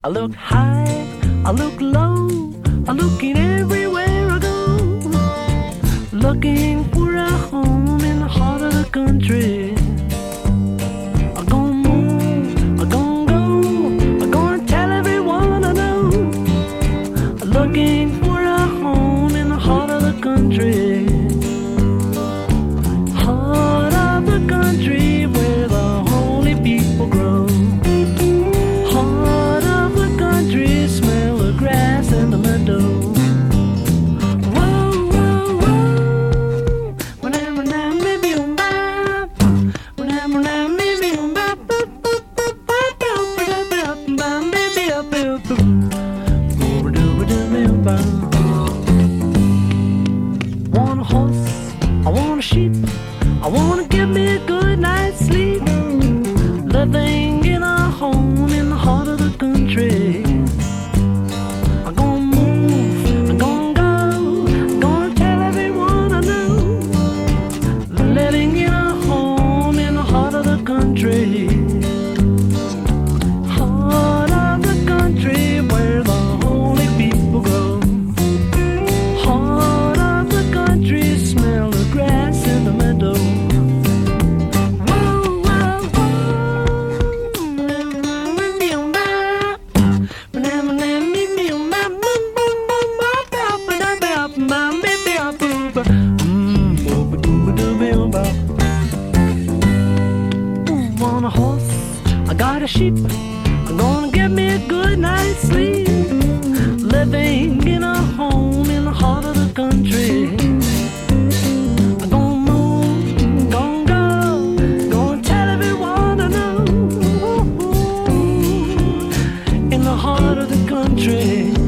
I look high, I look low, I'm looking everywhere I go, looking for a home in the heart of the country. I'm gonna move, I'm gonna go, I'm gonna tell everyone I know, looking for a home in the heart of the country. Heart of the country where the holy people grow. Heart of the country, smell the grass and the meadow. Whoa, whoa, whoa. Whenever now, maybe I'm back. Whenever now, maybe I'm back. Want a horse, I want a sheep, I want to give me a good night's sleep, living in a home in the heart of the country. I'm gonna move, I'm gonna go, I'm gonna tell everyone I know, living in a home in the heart of the country. Heart of the country where the holy people grow. Heart of the country, smell the grass in the meadow. Want a horse, I got a sheep, I'm gonna get me a good night's sleep, living in a home in the heart of the country. I'm gonna move, gonna go, gonna tell everyone I know, in the heart of the country.